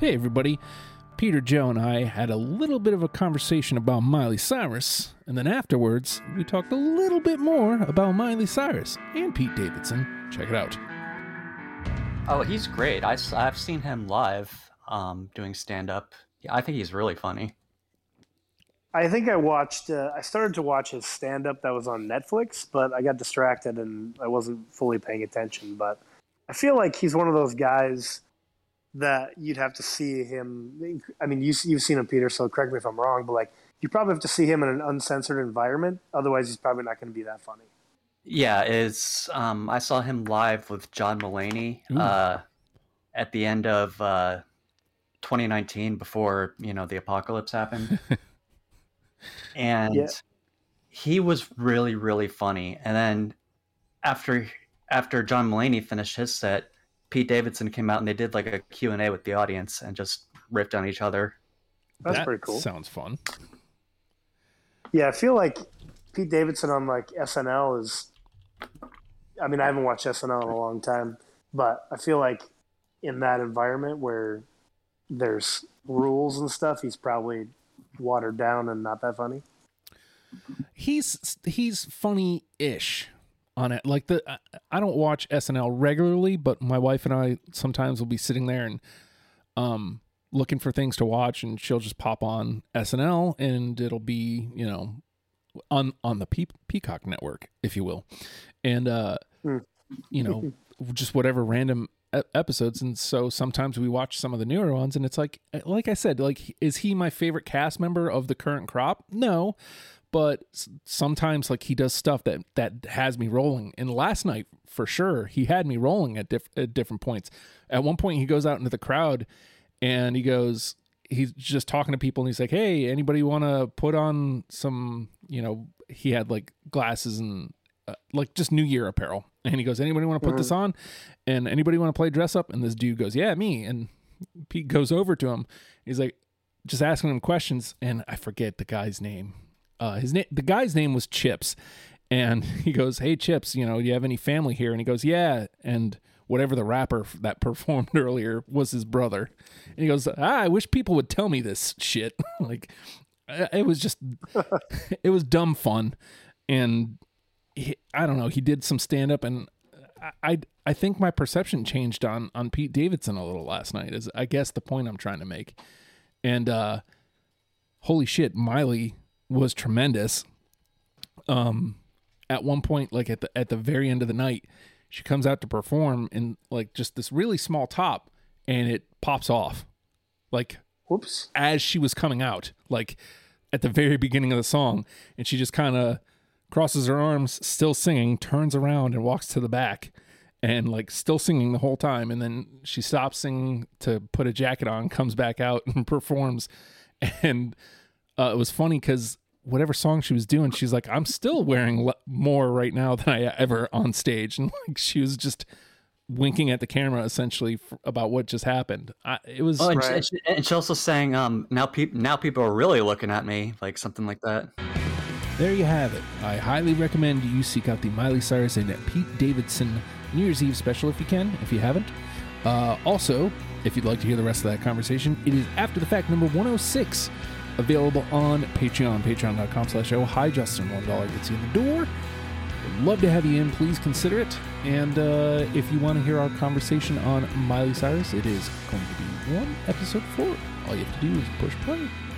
Hey everybody, Peter, Joe, and I had a little bit of a conversation about Miley Cyrus, and then afterwards, we talked a little bit more about Miley Cyrus and Pete Davidson. Check it out. Oh, he's great. I've seen him live doing stand-up. I think he's really funny. I think I started to watch his stand-up that was on Netflix, but I got distracted and I wasn't fully paying attention. But I feel like he's one of those guys that you'd have to see him. I mean, you've seen him, Peter, so correct me if I'm wrong, but like you probably have to see him in an uncensored environment. Otherwise, he's probably not going to be that funny. Yeah, I saw him live with John Mulaney at the end of 2019 before, the apocalypse happened. And he was really, really funny. And then after John Mulaney finished his set, Pete Davidson came out and they did like a Q&A with the audience and just riffed on each other. That's pretty cool. Sounds fun. Yeah, I feel like Pete Davidson on like SNL is, I mean, I haven't watched SNL in a long time, but I feel like in that environment where there's rules and stuff, he's probably watered down and not that funny. He's funny-ish on it. Like I don't watch SNL regularly, but my wife and I sometimes will be sitting there and looking for things to watch, and she'll just pop on SNL, and it'll be on the Peacock network, if you will, and just whatever random episodes. And so sometimes we watch some of the newer ones, and it's like I said, like, is he my favorite cast member of the current crop? No. But sometimes, like, he does stuff that has me rolling. And last night, for sure, he had me rolling at different points. At one point, he goes out into the crowd, and he's just talking to people, and he's like, "Hey, anybody want to put on some?" He had like glasses and like just New Year apparel, and he goes, "Anybody want to put this on? And anybody want to play dress up?" And this dude goes, "Yeah, me." And Pete goes over to him. He's like, just asking him questions, and I forget the guy's name. The guy's name was Chips, and he goes, "Hey Chips, do you have any family here?" And he goes, "Yeah." And whatever the rapper that performed earlier was his brother. And he goes, "I wish people would tell me this shit." Like, it was just, it was dumb fun. And I don't know, he did some stand up, and I think my perception changed on Pete Davidson a little last night, is I guess the point I'm trying to make. And holy shit, Miley was tremendous. At one point, like at the very end of the night, she comes out to perform in like just this really small top, and it pops off, like, whoops, as she was coming out, like at the very beginning of the song, and she just kind of crosses her arms, still singing, turns around and walks to the back, and like still singing the whole time, and then she stops singing to put a jacket on, comes back out and performs. And it was funny because whatever song she was doing, she's like, "I'm still wearing more right now than I ever on stage." And like, she was just winking at the camera essentially about what just happened. It was, and she also sang, now people are really looking at me," like something like that. There you have it. I highly recommend you seek out the Miley Cyrus and Pete Davidson New Year's Eve special if you can, if you haven't. Also, if you'd like to hear the rest of that conversation, it is After the Fact number 106, available on Patreon, patreon.com/oh. Hi, Justin, $1 gets you in the door. Would love to have you in. Please consider it. And if you want to hear our conversation on Miley Cyrus, it is going to be one episode 4. All you have to do is push play.